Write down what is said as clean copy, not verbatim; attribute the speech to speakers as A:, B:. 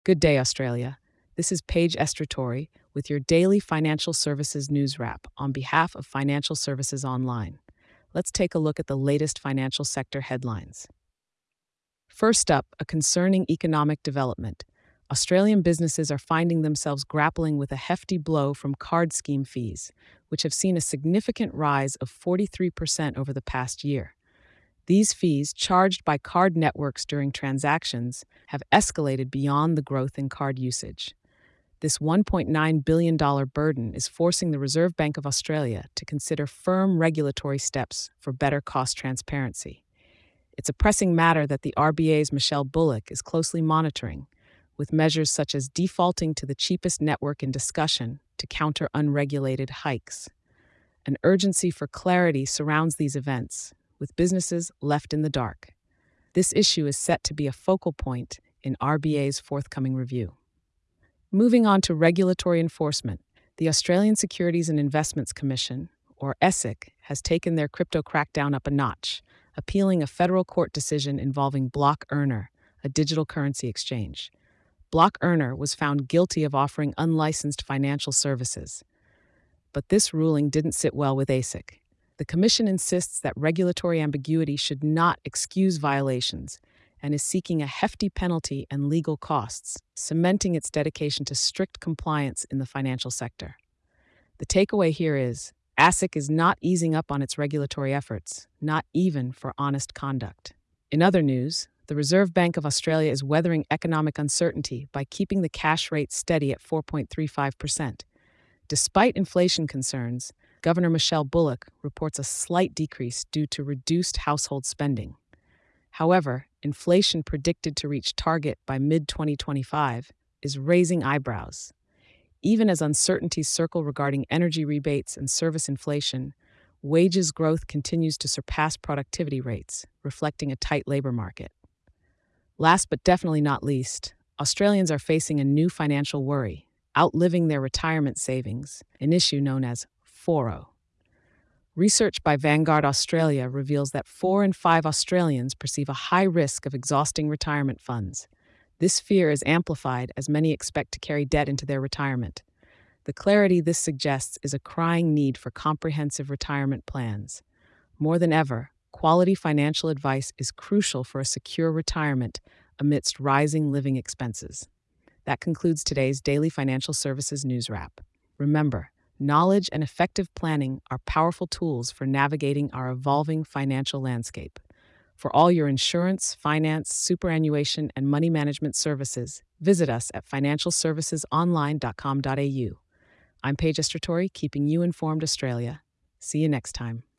A: Good day, Australia. This is Paige Estratori with your daily financial services news wrap on behalf of Financial Services Online. Let's take a look at the latest financial sector headlines. First up, a concerning economic development. Australian businesses are finding themselves grappling with a hefty blow from card scheme fees, which have seen a significant rise of 43% over the past year. These fees, charged by card networks during transactions, have escalated beyond the growth in card usage. This $1.9 billion burden is forcing the Reserve Bank of Australia to consider firm regulatory steps for better cost transparency. It's a pressing matter that the RBA's Michelle Bullock is closely monitoring, with measures such as defaulting to the cheapest network in discussion to counter unregulated hikes. An urgency for clarity surrounds these events, with businesses left in the dark. This issue is set to be a focal point in RBA's forthcoming review. Moving on to regulatory enforcement, the Australian Securities and Investments Commission, or ASIC, has taken their crypto crackdown up a notch, appealing a federal court decision involving Block Earner, a digital currency exchange. Block Earner was found guilty of offering unlicensed financial services. But this ruling didn't sit well with ASIC. The Commission insists that regulatory ambiguity should not excuse violations and is seeking a hefty penalty and legal costs, cementing its dedication to strict compliance in the financial sector. The takeaway here is ASIC is not easing up on its regulatory efforts, not even for honest conduct. In other news, the Reserve Bank of Australia is weathering economic uncertainty by keeping the cash rate steady at 4.35%. Despite inflation concerns, Governor Michelle Bullock reports a slight decrease due to reduced household spending. However, inflation predicted to reach target by mid-2025 is raising eyebrows. Even as uncertainties circle regarding energy rebates and service inflation, wages growth continues to surpass productivity rates, reflecting a tight labor market. Last but definitely not least, Australians are facing a new financial worry, outliving their retirement savings, an issue known as FORO. Research by Vanguard Australia reveals that 4 in 5 Australians perceive a high risk of exhausting retirement funds. This fear is amplified as many expect to carry debt into their retirement. The clarity this suggests is a crying need for comprehensive retirement plans. More than ever, quality financial advice is crucial for a secure retirement amidst rising living expenses. That concludes today's Daily Financial Services News Wrap. Remember, knowledge and effective planning are powerful tools for navigating our evolving financial landscape. For all your insurance, finance, superannuation, and money management services, visit us at financialservicesonline.com.au. I'm Paige Estratori, keeping you informed Australia. See you next time.